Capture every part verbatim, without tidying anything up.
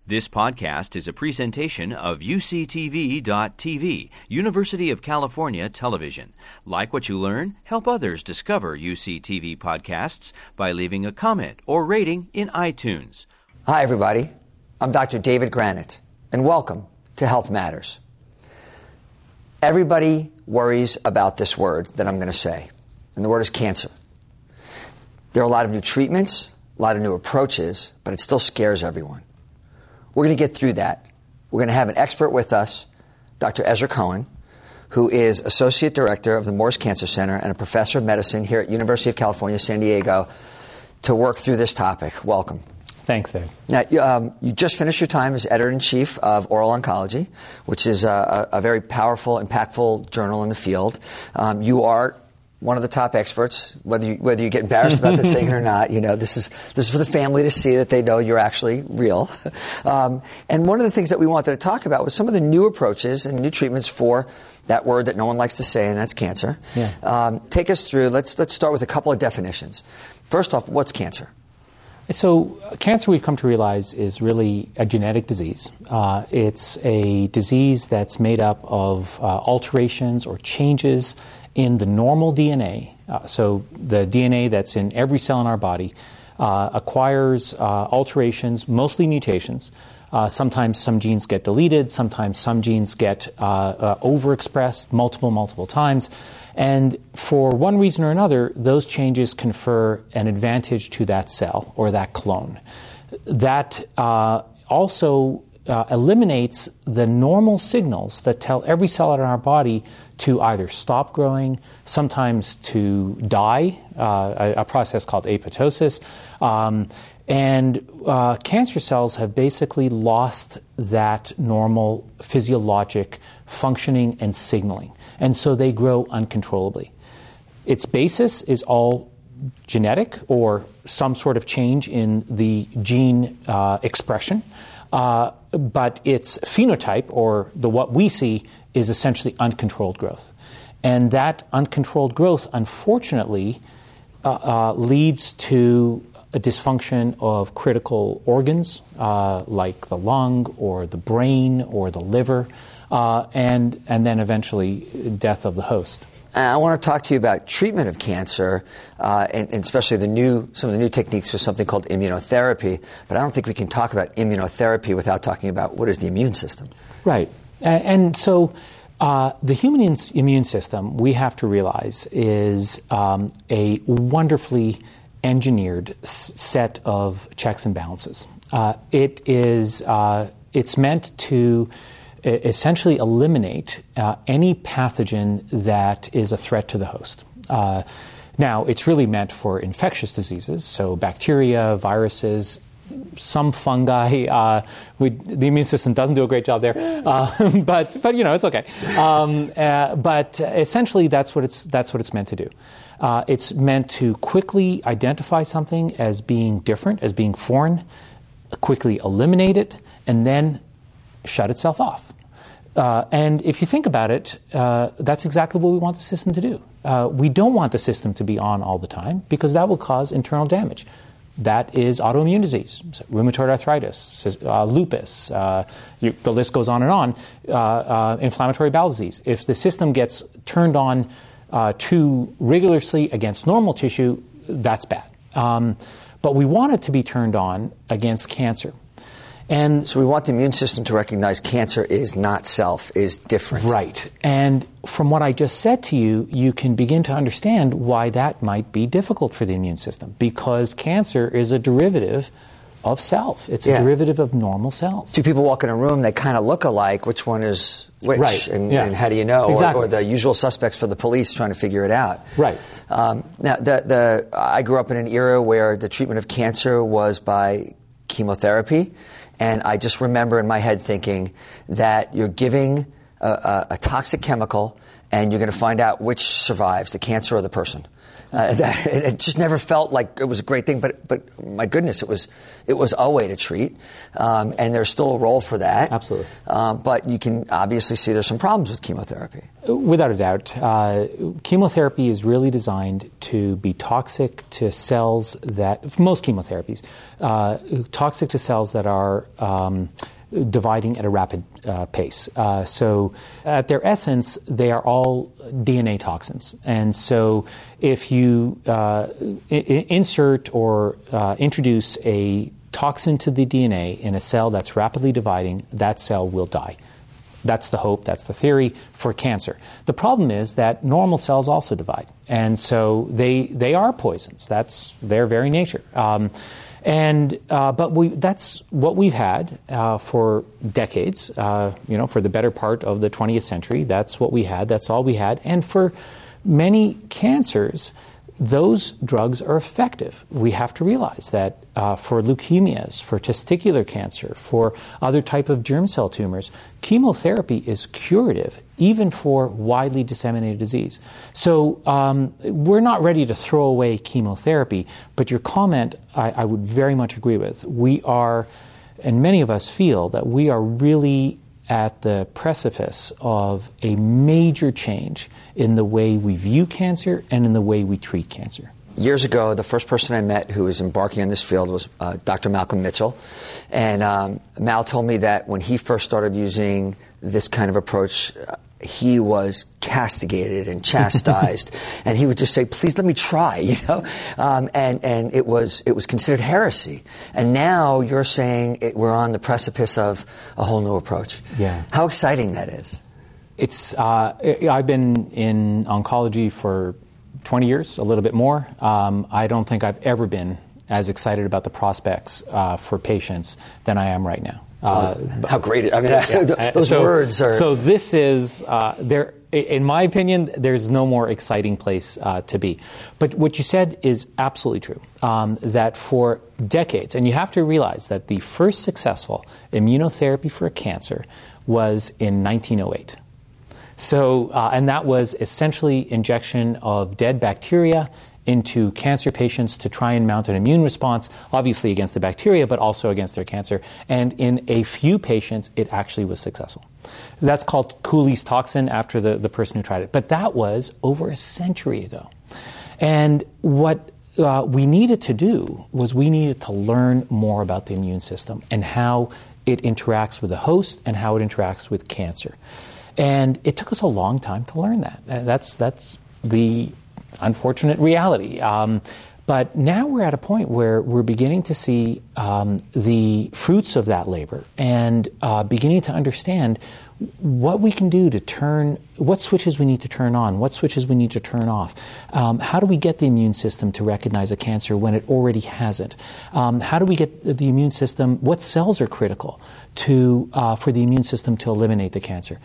This podcast is a presentation of U C T V dot T V, University of California Television. Like what you learn? Help others discover U C T V podcasts by leaving a comment or rating in iTunes. Hi, everybody. I'm Doctor David Granite, and welcome to Health Matters. Everybody worries about this word that I'm going to say, and the word is cancer. There are a lot of new treatments, a lot of new approaches, but it still scares everyone. We're going to get through that. We're going to have an expert with us, Doctor Ezra Cohen, who is Associate Director of the Moores Cancer Center and a Professor of Medicine here at University of California, San Diego, to work through this topic. Welcome. Thanks, Dave. Now, um, you just finished your time as Editor-in-Chief of Oral Oncology, which is a, a, a very powerful, impactful journal in the field. Um, you are one of the top experts, whether you, whether you get embarrassed about that saying it or not. You know, this is this is for the family to see that they know you're actually real. Um, and one of the things that we wanted to talk about was some of the new approaches and new treatments for that word that no one likes to say, and that's cancer. Yeah. Um, take us through. Let's let's start with a couple of definitions. First off, what's cancer? So cancer, we've come to realize, is really a genetic disease. Uh, it's a disease that's made up of uh, alterations or changes in the normal D N A. Uh, so the D N A that's in every cell in our body uh, acquires uh, alterations, mostly mutations. Uh, sometimes some genes get deleted. Sometimes some genes get uh, uh, overexpressed multiple, multiple times. And for one reason or another, those changes confer an advantage to that cell or that clone. That uh, also uh, eliminates the normal signals that tell every cell in our body to either stop growing, sometimes to die, uh, a, a process called apoptosis. Um, and uh, cancer cells have basically lost that normal physiologic functioning and signaling. And so they grow uncontrollably. Its basis is all genetic or some sort of change in the gene uh, expression. Uh, but its phenotype, or the what we see, is essentially uncontrolled growth. And that uncontrolled growth, unfortunately, uh, uh, leads to a dysfunction of critical organs uh, like the lung or the brain or the liver, uh, and, and then eventually death of the host. I want to talk to you about treatment of cancer, uh, and, and especially the new some of the new techniques for something called immunotherapy. But I don't think we can talk about immunotherapy without talking about what is the immune system. Right. And, and so uh, the human immune system, we have to realize, is um, a wonderfully engineered s- set of checks and balances. Uh, it is uh, it's meant to essentially eliminate uh, any pathogen that is a threat to the host. Uh, now, it's really meant for infectious diseases, so bacteria, viruses, some fungi. Uh, we, the immune system doesn't do a great job there, uh, but but you know it's okay. Um, uh, but essentially, that's what it's that's what it's meant to do. Uh, it's meant to quickly identify something as being different, as being foreign, quickly eliminate it, and then shut itself off. Uh, and if you think about it, uh, that's exactly what we want the system to do. Uh, we don't want the system to be on all the time because that will cause internal damage. That is autoimmune disease, so rheumatoid arthritis, uh, lupus, uh, you, the list goes on and on, uh, uh, inflammatory bowel disease. If the system gets turned on uh, too rigorously against normal tissue, that's bad. Um, but we want it to be turned on against cancer. And so we want the immune system to recognize cancer is not self, is different. Right. And from what I just said to you, you can begin to understand why that might be difficult for the immune system, because cancer is a derivative of self. It's a yeah. derivative of normal cells. Two people walk in a room, they kind of look alike. Which one is which? Right. And, yeah. and how do you know? Exactly. Or, or the usual suspects for the police trying to figure it out. Right. Um, now, the, the I grew up in an era where the treatment of cancer was by chemotherapy. And I just remember in my head thinking that you're giving a, a, a toxic chemical and you're going to find out which survives, the cancer or the person. Uh, that, it, it just never felt like it was a great thing. But but my goodness, it was it was a way to treat, um, and there's still a role for that. Absolutely. Um, but you can obviously see there's some problems with chemotherapy. Without a doubt, uh, chemotherapy is really designed to be toxic to cells that most chemotherapies uh, toxic to cells that are um, dividing at a rapid uh, pace. Uh, so at their essence, they are all D N A toxins. And so if you uh, I- insert or uh, introduce a toxin to the D N A in a cell that's rapidly dividing, that cell will die. That's the hope, that's the theory for cancer. The problem is that normal cells also divide. And so they they are poisons. That's their very nature. Um, And uh, but we that's what we've had uh, for decades. Uh, you know, for the better part of the twentieth century, that's what we had. That's all we had. And for many cancers, those drugs are effective. We have to realize that uh, for leukemias, for testicular cancer, for other type of germ cell tumors, chemotherapy is curative, even for widely disseminated disease. So um, we're not ready to throw away chemotherapy, but your comment I, I would very much agree with. We are, and many of us feel that we are really at the precipice of a major change in the way we view cancer and in the way we treat cancer. Years ago, the first person I met who was embarking on this field was uh, Doctor Malcolm Mitchell. And um, Mal told me that when he first started using this kind of approach, uh, he was castigated and chastised, and he would just say, "Please let me try," you know, um, and and it was it was considered heresy. And now you're saying it, we're on the precipice of a whole new approach. Yeah, how exciting that is! It's uh, I've been in oncology for twenty years, a little bit more. Um, I don't think I've ever been as excited about the prospects uh, for patients than I am right now. Uh, How great! It, I mean, yeah. those so, words are. So this is uh, there. In my opinion, there's no more exciting place uh, to be. But what you said is absolutely true. Um, that for decades, and you have to realize that the first successful immunotherapy for cancer was in nineteen oh eight. So, uh, and that was essentially injection of dead bacteria into cancer patients to try and mount an immune response, obviously against the bacteria, but also against their cancer. And in a few patients, it actually was successful. That's called Cooley's toxin after the, the person who tried it. But that was over a century ago. And what uh, we needed to do was we needed to learn more about the immune system and how it interacts with the host and how it interacts with cancer. And it took us a long time to learn that. And that's that's the unfortunate reality. Um, but now we're at a point where we're beginning to see um, the fruits of that labor and uh, beginning to understand what we can do to turn, what switches we need to turn on, what switches we need to turn off. Um, how do we get the immune system to recognize a cancer when it already hasn't? Um, how do we get the immune system, what cells are critical to uh, for the immune system to eliminate the cancer?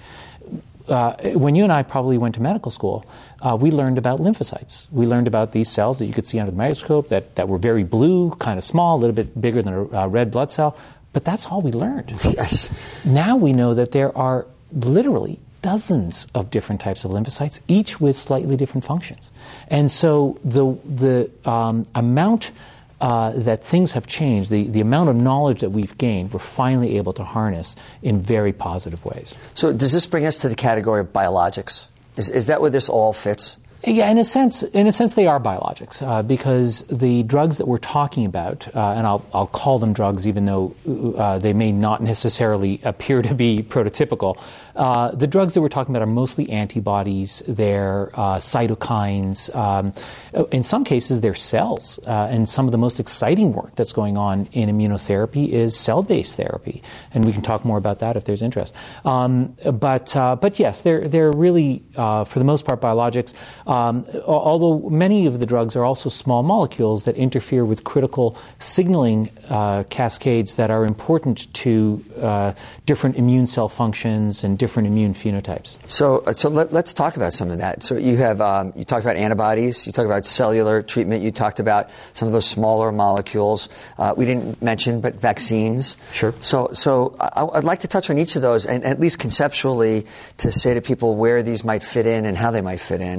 Uh, when you and I probably went to medical school, uh, we learned about lymphocytes. We learned about these cells that you could see under the microscope that, that were very blue, kind of small, a little bit bigger than a uh, red blood cell. But that's all we learned. Yes. Now we know that there are literally dozens of different types of lymphocytes, each with slightly different functions. And so the the um, amount Uh, that things have changed, the, the amount of knowledge that we've gained, we're finally able to harness in very positive ways. So does this bring us to the category of biologics? Is, is that where this all fits? Yeah, in a sense, in a sense, they are biologics uh, because the drugs that we're talking about, uh, and I'll, I'll call them drugs, even though uh, they may not necessarily appear to be prototypical. Uh, the drugs that we're talking about are mostly antibodies. They're uh, cytokines. Um, in some cases, they're cells. Uh, and some of the most exciting work that's going on in immunotherapy is cell-based therapy, and we can talk more about that if there's interest. Um, but uh, but yes, they're they're really uh, for the most part biologics. Um, although many of the drugs are also small molecules that interfere with critical signaling uh, cascades that are important to uh, different immune cell functions and different immune phenotypes. So, so let, let's talk about some of that. So you have um, you talked about antibodies, you talked about cellular treatment, you talked about some of those smaller molecules. Uh, we didn't mention, but vaccines. Sure. So, so I, I'd like to touch on each of those, and at least conceptually, to say to people where these might fit in and how they might fit in.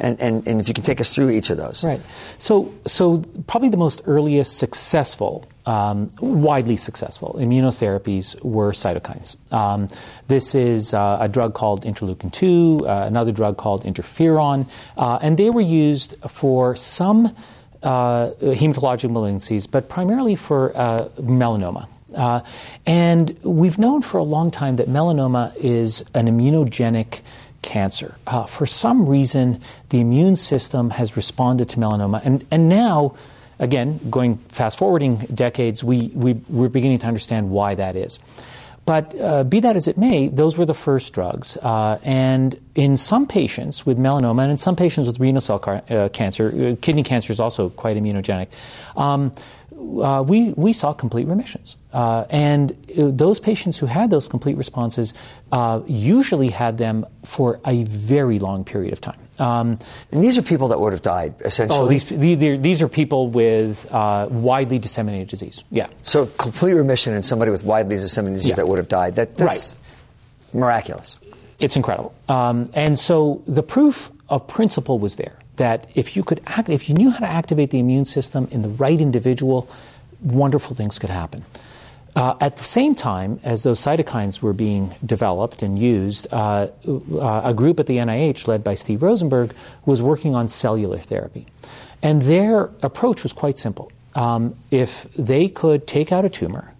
And, and, and if you can take us through each of those. Right. So, so probably the most earliest successful, um, widely successful immunotherapies were cytokines. Um, this is uh, a drug called interleukin two, uh, another drug called interferon, uh, and they were used for some uh, hematologic malignancies, but primarily for uh, melanoma. Uh, and we've known for a long time that melanoma is an immunogenic cancer. Uh, for some reason, the immune system has responded to melanoma. And, and now, again, going fast forwarding decades, we, we, we're beginning to understand why that is. But uh, be that as it may, those were the first drugs. Uh, and in some patients with melanoma and in some patients with renal cell car- uh, cancer, uh, kidney cancer is also quite immunogenic, um, Uh, we, we saw complete remissions. Uh, and uh, those patients who had those complete responses uh, usually had them for a very long period of time. Um, and these are people that would have died, essentially? Oh, these, these, these are people with uh, widely disseminated disease, yeah. So complete remission in somebody with widely disseminated disease yeah. that would have died, that, that's right. miraculous. It's incredible. Um, and so the proof of principle was there. That if you could act, if you knew how to activate the immune system in the right individual, wonderful things could happen. Uh, at the same time as those cytokines were being developed and used, uh, uh, a group at the N I H led by Steve Rosenberg was working on cellular therapy. And their approach was quite simple. Um, if they could take out a tumor,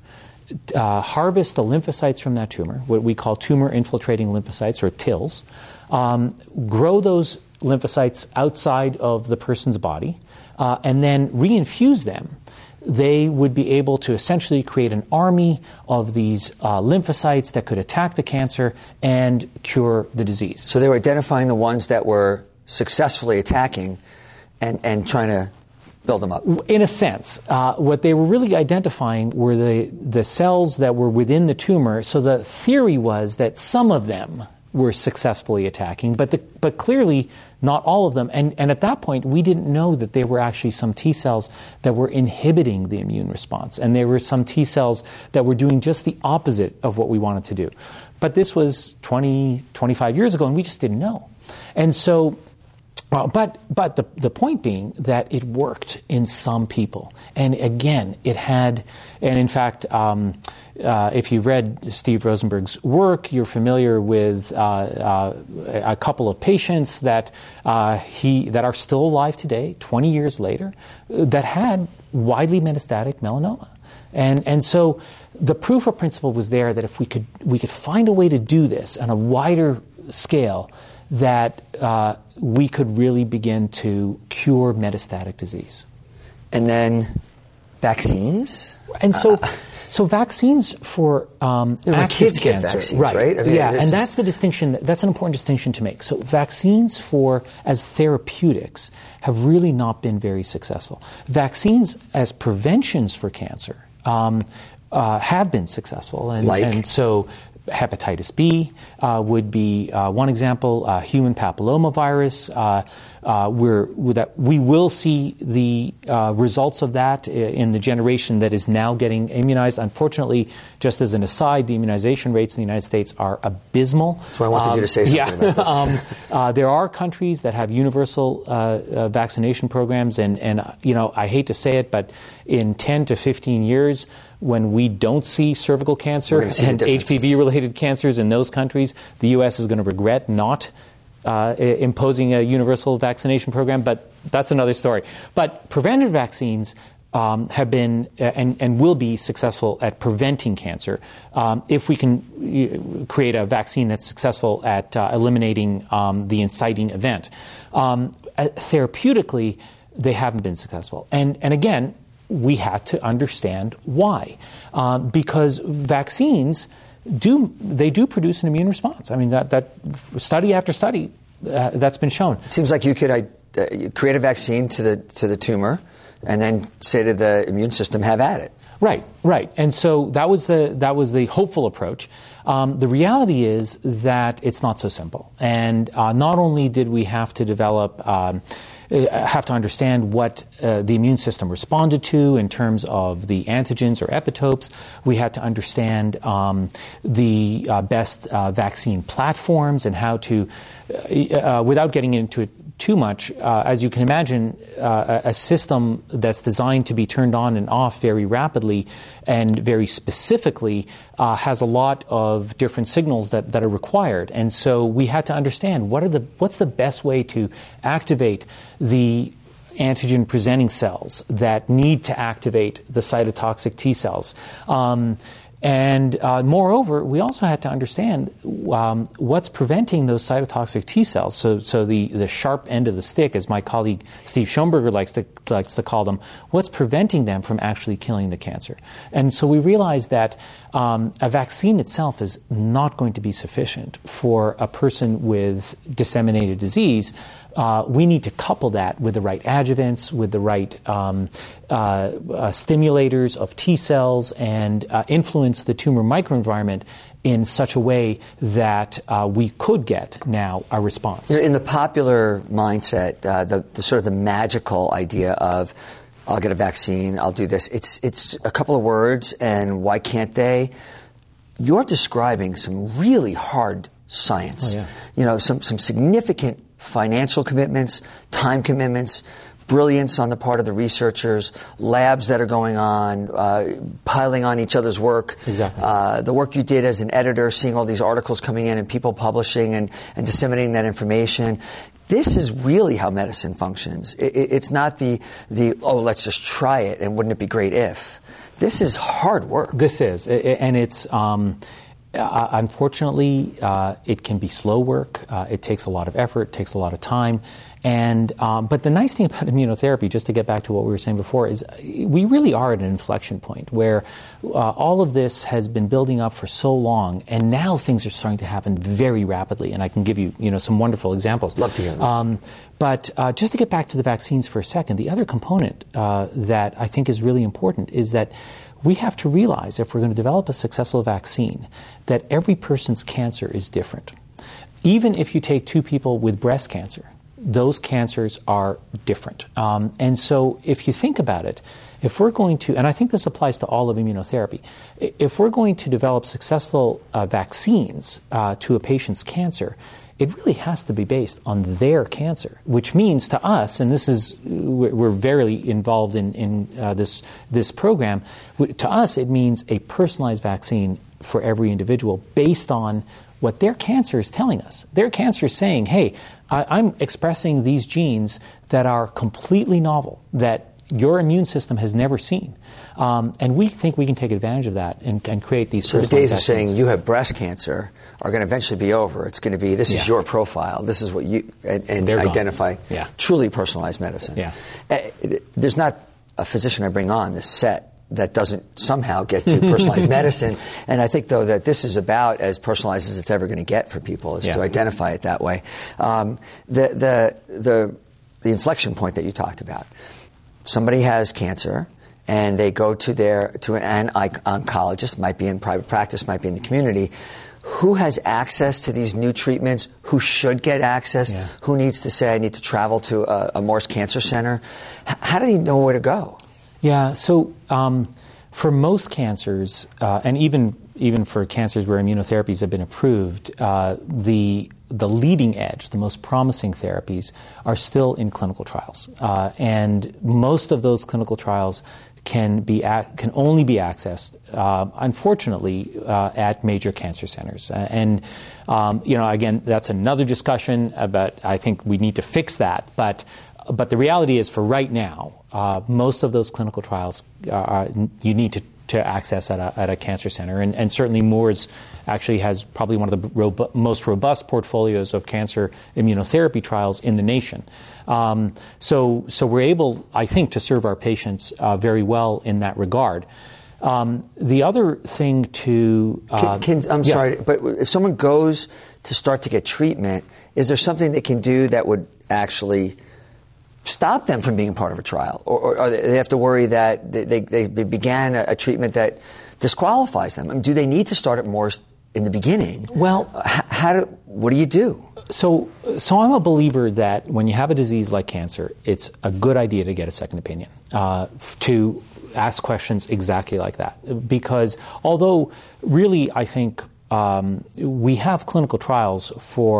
uh, harvest the lymphocytes from that tumor, what we call tumor-infiltrating lymphocytes, or TILs, um, grow those lymphocytes outside of the person's body, uh, and then reinfuse them, they would be able to essentially create an army of these uh, lymphocytes that could attack the cancer and cure the disease. So they were identifying the ones that were successfully attacking and, and trying to build them up. In a sense. Uh, what they were really identifying were the, the cells that were within the tumor. So the theory was that some of them were successfully attacking, but the, but clearly not all of them. And, and at that point, we didn't know that there were actually some T cells that were inhibiting the immune response, and there were some T cells that were doing just the opposite of what we wanted to do. But this was twenty, twenty-five years ago, and we just didn't know. And so, uh, but but the the point being that it worked in some people, and again, it had, and in fact. Um, Uh, if you've read Steve Rosenberg's work, you're familiar with uh, uh, a couple of patients that uh, he that are still alive today, twenty years later, that had widely metastatic melanoma, and and so the proof of principle was there that if we could we could find a way to do this on a wider scale, that uh, we could really begin to cure metastatic disease. And then vaccines, and so. Uh, So vaccines for um, yeah, active kids cancer, get vaccines, right? right? I mean, yeah, and is... that's the distinction. That's an important distinction to make. So vaccines for as therapeutics have really not been very successful. Vaccines as preventions for cancer um, uh, have been successful, and, like? and so. Hepatitis B uh, would be uh, one example. Uh, human papillomavirus. Uh, uh, we're that we will see the uh, results of that in the generation that is now getting immunized. Unfortunately, just as an aside, the immunization rates in the United States are abysmal. That's why I wanted um, you to say something yeah. about this. um, uh, there are countries that have universal uh, uh, vaccination programs, and and uh, you know I hate to say it, but in ten to fifteen years. When we don't see cervical cancer and H P V-related cancers in those countries, the U S is going to regret not uh, imposing a universal vaccination program, but that's another story. But preventive vaccines um, have been uh, and, and will be successful at preventing cancer um, if we can uh, create a vaccine that's successful at uh, eliminating um, the inciting event. Um, uh, therapeutically, they haven't been successful. And, and again, we have to understand why. Um, because vaccines do, they do produce an immune response. I mean, that, that study after study, uh, that's been shown. It seems like you could uh, create a vaccine to the to the tumor and then say to the immune system, have at it. Right, right. And so that was the that was the hopeful approach. Um, the reality is that it's not so simple. And uh, not only did we have to develop um, have to understand what uh, the immune system responded to in terms of the antigens or epitopes. We had to understand um, the uh, best uh, vaccine platforms and how to, uh, uh, without getting into it too much. Uh, as you can imagine, uh, a system that's designed to be turned on and off very rapidly and very specifically uh, has a lot of different signals that, that are required. And so we had to understand what are the what's the best way to activate the antigen-presenting cells that need to activate the cytotoxic T cells. Um, And uh, moreover, we also had to understand um, what's preventing those cytotoxic T cells. So, so the, the sharp end of the stick, as my colleague Steve Schoenberger likes to likes to call them, what's preventing them from actually killing the cancer? And so we realized that um, a vaccine itself is not going to be sufficient for a person with disseminated disease. Uh, we need to couple that with the right adjuvants, with the right um, uh, uh, stimulators of T cells, and uh, influence the tumor microenvironment in such a way that uh, we could get now a response. In the popular mindset, uh, the, the sort of the magical idea of I'll get a vaccine, I'll do this, it's it's a couple of words, and why can't they? You're describing some really hard science. Oh, yeah. You know, some some significant financial commitments, time commitments, brilliance on the part of the researchers, labs that are going on, uh, piling on each other's work. Exactly. Uh, the work you did as an editor, seeing all these articles coming in and people publishing and, and disseminating that information. This is really how medicine functions. It, it, it's not the, the, oh, let's just try it and wouldn't it be great if. This is hard work. This is. And it's... Um, Uh, unfortunately, uh, it can be slow work. Uh, it takes a lot of effort. It takes a lot of time. And um, but the nice thing about immunotherapy, just to get back to what we were saying before, is we really are at an inflection point where uh, all of this has been building up for so long, and now things are starting to happen very rapidly. And I can give you, you know, some wonderful examples. Love to hear that. Um, but uh, just to get back to the vaccines for a second, the other component uh, that I think is really important is that we have to realize, if we're going to develop a successful vaccine, that every person's cancer is different. Even if you take two people with breast cancer, those cancers are different. Um, and so if you think about it, if we're going to, and I think this applies to all of immunotherapy, if we're going to develop successful uh, vaccines uh, to a patient's cancer, it really has to be based on their cancer, which means to us, and this is, we're very involved in, in uh, this, this program, to us it means a personalized vaccine for every individual based on what their cancer is telling us. Their cancer is saying, hey, I, I'm expressing these genes that are completely novel, that your immune system has never seen. Um, and we think we can take advantage of that and, and create these So the days of vaccines. saying you have breast cancer are going to eventually be over. It's going to be, this yeah. is your profile. This is what you, and, and identify yeah. truly personalized medicine. Yeah. Uh, there's not a physician I bring on this set that doesn't somehow get to personalized medicine. And I think, though, that this is about as personalized as it's ever going to get for people, is yeah. to identify it that way. Um, the, the, the, the inflection point that you talked about, somebody has cancer, and they go to their to an oncologist, might be in private practice, might be in the community. Who has access to these new treatments? Who should get access? Yeah. Who needs to say, I need to travel to a, a Morse Cancer Center? H- how do they know where to go? Yeah, so um, for most cancers, uh, and even even for cancers where immunotherapies have been approved, uh, the the leading edge, the most promising therapies, are still in clinical trials, uh, and most of those clinical trials can be ac- can only be accessed, uh, unfortunately, uh, at major cancer centers. Uh, and um, you know, again, that's another discussion about. I think we need to fix that, but. But the reality is, for right now, uh, most of those clinical trials uh, you need to, to access at a, at a cancer center. And, and certainly Moores actually has probably one of the robu- most robust portfolios of cancer immunotherapy trials in the nation. Um, so, so we're able, I think, to serve our patients uh, very well in that regard. Um, the other thing to... Uh, can, can, I'm yeah. sorry, but if someone goes to start to get treatment, is there something they can do that would actually stop them from being part of a trial? Or, or, or they have to worry that they, they, they began a, a treatment that disqualifies them? I mean, do they need to start at Morse in the beginning? Well, H- how do, what do you do? So, so I'm a believer that when you have a disease like cancer, it's a good idea to get a second opinion, uh, to ask questions exactly like that. Because although really I think um, we have clinical trials for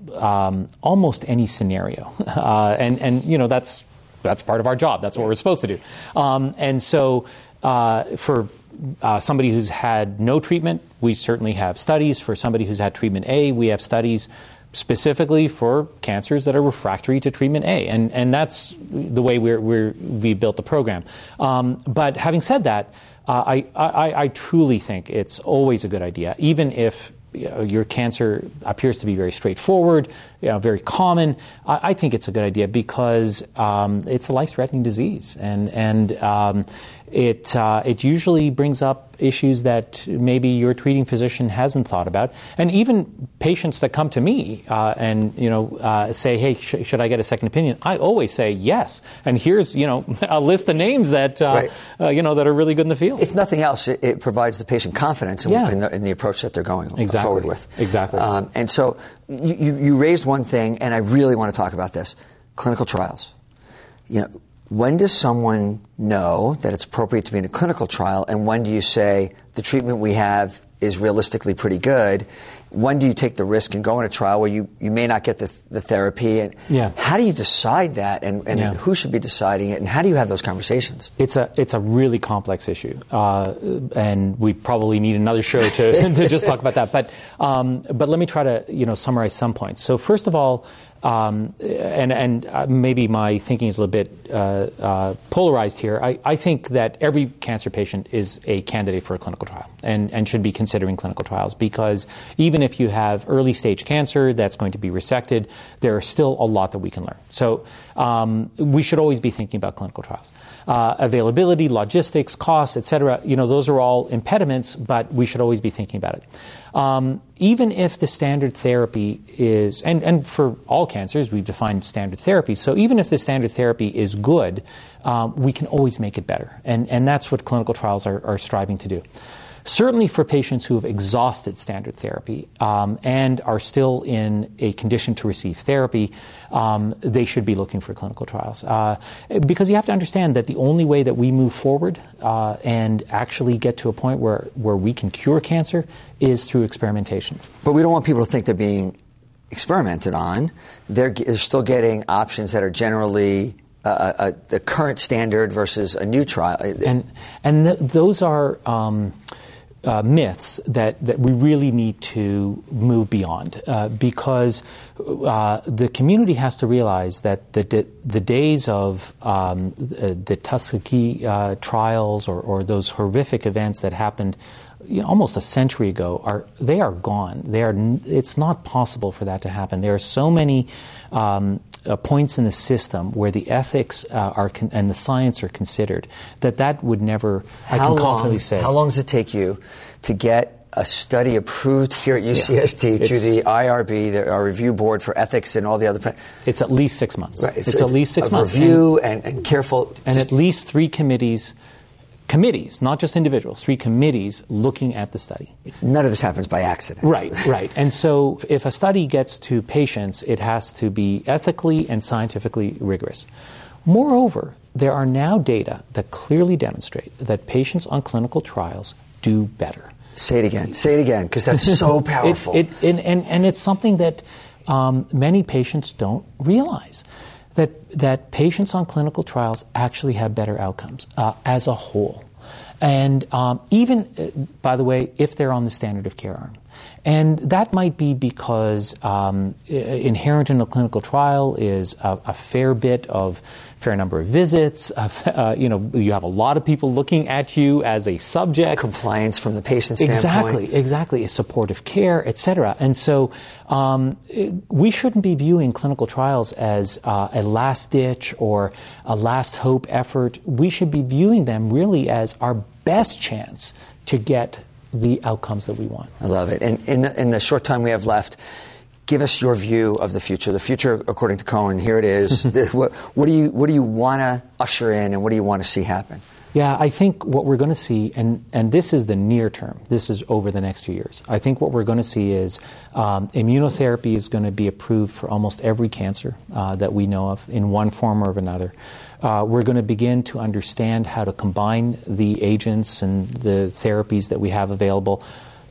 um, almost any scenario, uh, and and you know that's that's part of our job. That's what we're supposed to do, um, and so uh, for uh, somebody who's had no treatment, we certainly have studies. For somebody who's had treatment A, we have studies specifically for cancers that are refractory to treatment A, and and that's the way we're, we're we built the program. Um, but having said that, uh, I, I I truly think it's always a good idea, even if you know, your cancer appears to be very straightforward, you know, very common. I, I think it's a good idea because um, it's a life-threatening disease, and and um, it uh, it usually brings up issues that maybe your treating physician hasn't thought about, and even patients that come to me uh, and you know uh, say, "Hey, sh- should I get a second opinion?" I always say yes, and here's you know a list of names that uh, right. uh, you know that are really good in the field. If nothing else, it, it provides the patient confidence in, yeah. in, the, in the approach that they're going exactly. forward with. Exactly. Um, and so you, you, you raised one thing, and I really want to talk about this: clinical trials. You know. When does someone know that it's appropriate to be in a clinical trial, and when do you say the treatment we have is realistically pretty good? When do you take the risk and go in a trial where you, you may not get the, the therapy? And yeah. how do you decide that, and, and yeah. who should be deciding it, and how do you have those conversations? It's a it's a really complex issue, uh, and we probably need another show to to just talk about that. But um, but let me try to you know summarize some points. So first of all. Um, and and uh, maybe my thinking is a little bit uh, uh, polarized here. I, I think that every cancer patient is a candidate for a clinical trial and, and should be considering clinical trials, because even if you have early stage cancer that's going to be resected, there is still a lot that we can learn. So um, we should always be thinking about clinical trials. Uh, availability, logistics, costs, et cetera, you know, those are all impediments, but we should always be thinking about it. Um, even if the standard therapy is, and, and for all cancers, we've defined standard therapy, so even if the standard therapy is good, um, we can always make it better. And, and that's what clinical trials are, are striving to do. Certainly for patients who have exhausted standard therapy um, and are still in a condition to receive therapy, um, they should be looking for clinical trials. Uh, because you have to understand that the only way that we move forward uh, and actually get to a point where, where we can cure cancer is through experimentation. But we don't want people to think they're being experimented on. They're, they're still getting options that are generally uh, a, the current standard versus a new trial. And, and th- those are... Um, Uh, myths that, that we really need to move beyond uh, because uh, the community has to realize that the the, the days of um, the, the Tuskegee uh, trials or, or those horrific events that happened you know, almost a century ago are they are gone. They are. It's not possible for that to happen. There are so many um, uh, points in the system where the ethics uh, are con- and the science are considered that that would never. How I can long, confidently say. How long does it take you to get a study approved here at U C S D yeah. through the I R B, the, our review board for ethics, and all the other? Pre- it's at least six months. Right. It's, it's at least six a months. Review and, and, and careful, and at least three committees. Committees, not just individuals, three committees looking at the study. None of this happens by accident. Right, right. And so if a study gets to patients, it has to be ethically and scientifically rigorous. Moreover, there are now data that clearly demonstrate that patients on clinical trials do better. Say it again. Say it again, because that's so powerful. it, it, and, and, and it's something that um, many patients don't realize. That that patients on clinical trials actually have better outcomes uh, as a whole. And um, even, uh, by the way, if they're on the standard of care arm. And that might be because um, inherent in a clinical trial is a, a fair bit of, fair number of visits. Of, uh, you know, you have a lot of people looking at you as a subject. Compliance from the patient's exactly, standpoint. Exactly, supportive care, et cetera. And so um, we shouldn't be viewing clinical trials as uh, a last ditch or a last hope effort. We should be viewing them really as our best chance to get the outcomes that we want. I love it. And in the, in the short time we have left, give us your view of the future. The future, according to Cohen, here it is. the, what, what do you what do you want to usher in, and what do you want to see happen? Yeah, I think what we're going to see, and, and this is the near term, this is over the next few years, I think what we're going to see is um, immunotherapy is going to be approved for almost every cancer uh, that we know of in one form or another. Uh, we're going to begin to understand how to combine the agents and the therapies that we have available.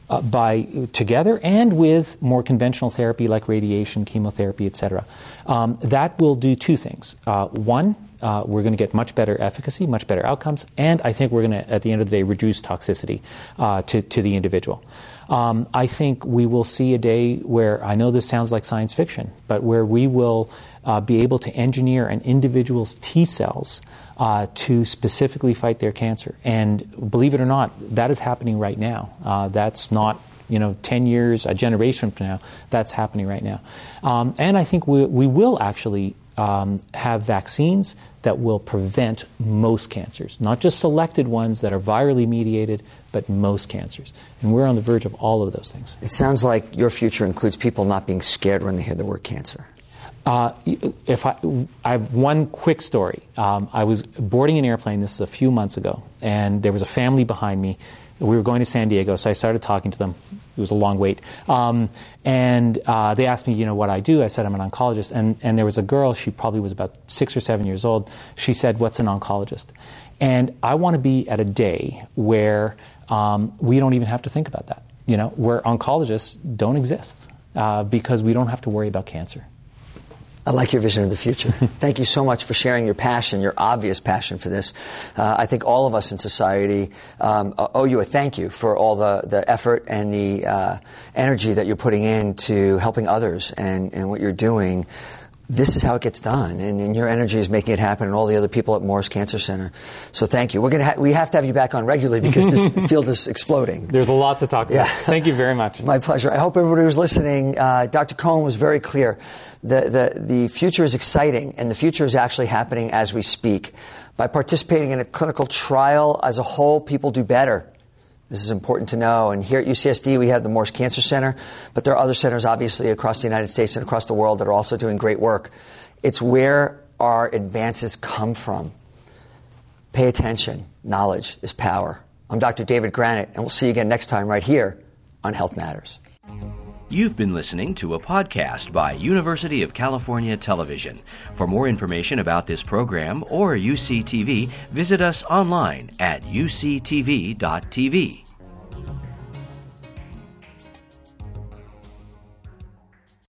uh, by together and with more conventional therapy like radiation, chemotherapy, et cetera. Um, that will do two things. Uh, one, uh, we're going to get much better efficacy, much better outcomes, and I think we're going to, at the end of the day, reduce toxicity uh, to, to the individual. Um, I think we will see a day where, I know this sounds like science fiction, but where we will uh, be able to engineer an individual's T cells uh, to specifically fight their cancer. And believe it or not, that is happening right now. Uh, that's not, you know, ten years, a generation from now. That's happening right now. Um, and I think we, we will actually um, have vaccines that will prevent most cancers, not just selected ones that are virally mediated, but most cancers. And we're on the verge of all of those things. It sounds like your future includes people not being scared when they hear the word cancer. Uh, if I, I have one quick story. Um, I was boarding an airplane, this is a few months ago, and there was a family behind me. We were going to San Diego, so I started talking to them. It was a long wait. Um, and uh, they asked me, you know, what I do. I said, I'm an oncologist. And, and there was a girl, she probably was about six or seven years old. She said, what's an oncologist? And I want to be at a day where um, we don't even have to think about that, you know, where oncologists don't exist uh, because we don't have to worry about cancer. I like your vision of the future. Thank you so much for sharing your passion, your obvious passion for this. Uh, I think all of us in society um, owe you a thank you for all the, the effort and the uh, energy that you're putting into helping others and, and what you're doing. This is how it gets done, and, and your energy is making it happen, and all the other people at Moores Cancer Center. So thank you. We're gonna ha- we have to have you back on regularly because this field is exploding. There's a lot to talk about. Yeah. Thank you very much. My pleasure. I hope everybody who's listening, uh, Doctor Cohen was very clear. The, the, the future is exciting, and the future is actually happening as we speak. By participating in a clinical trial as a whole, people do better. This is important to know. And here at U C S D, we have the Moores Cancer Center, but there are other centers, obviously, across the United States and across the world that are also doing great work. It's where our advances come from. Pay attention. Knowledge is power. I'm Doctor David Granite, and we'll see you again next time right here on Health Matters. You've been listening to a podcast by University of California Television. For more information about this program or U C T V, visit us online at U C T V dot T V.